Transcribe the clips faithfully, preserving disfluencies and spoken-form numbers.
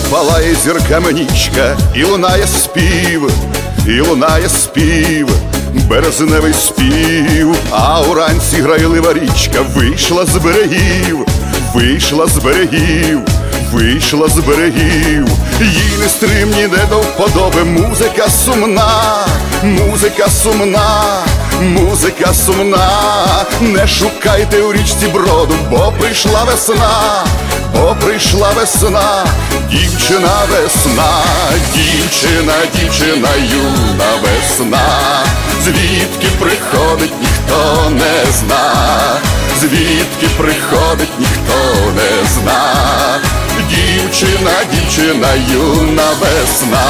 палає зірками нічка, і лунає спів, і лунає спів, березневий спів. А уранці грайлива річка вийшла з берегів, вийшла з берегів, вийшла з берегів. Їй нестримні не до вподоби музика сумна, музика сумна, музика сумна. Не шукайте у річці броду, бо прийшла весна, бо прийшла весна, дівчина весна, дівчина, дівчина, юна весна. Звідки приходить, ніхто не зна, звідки приходить, ніхто не зна. Дівчина, дівчина, юна весна.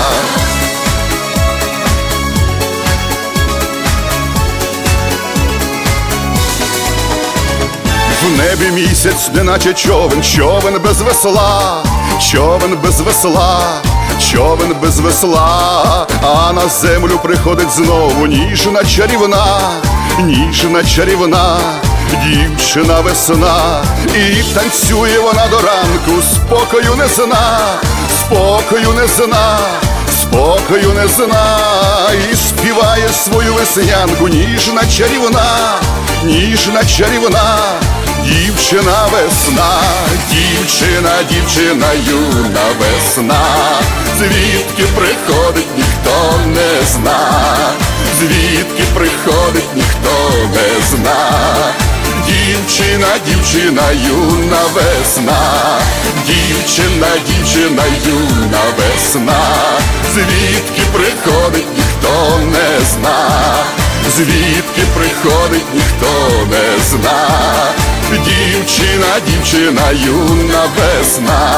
В небі місяць, неначе човен, човен без весла, човен без весла, човен без весла. А на землю приходить знову ніжна чарівна, ніжна чарівна дівчина весна. І танцює вона до ранку, спокою не зна, спокою не зна, спокою не зна. І співає свою веснянку, ніжна чарівна, ніжна чарівна дівчина весна. Дівчина, дівчина, юна весна. Звідки приходить, ніхто не зна, звідки приходить, ніхто не зна. Дівчина, дівчина, юна весна. Дівчина, дівчина, юна весна. Звідки приходить, ніхто не зна, звідки приходить, ніхто не зна. Дівчина, дівчина, юна весна.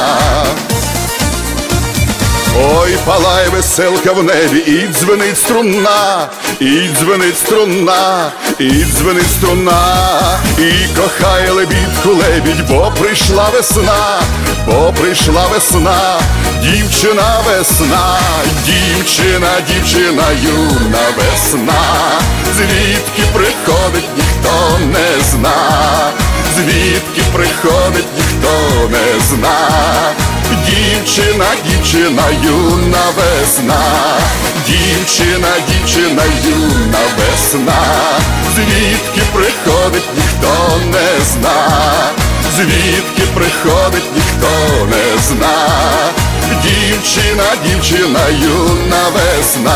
Ой, палає веселка в небі, і дзвенить струна, і дзвенить струна, і дзвенить струна. І кохає лебідку лебідь, бо прийшла весна, бо прийшла весна, дівчина весна. Дівчина, дівчина, юна весна. Звідки приходить, ніхто не зна, звідки приходить, ніхто не зна. Дівчина, дівчина, юна весна. Дівчина, дівчина, юна весна. Звідки приходить, ніхто не зна, звідки приходить, ніхто не зна. Дівчина, дівчина, юна весна.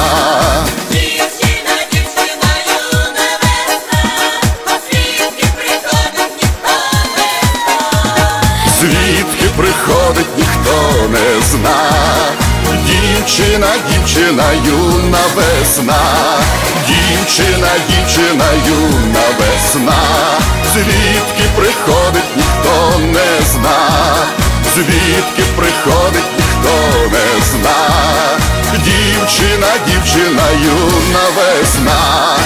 Звідки приходить, ніхто не зна. Дівчина, дівчина, юна весна. Дівчина, дівчина, юна весна. Звідки приходить, ніхто не зна, звідки приходить, ніхто не зна. Дівчина, дівчина, юна весна.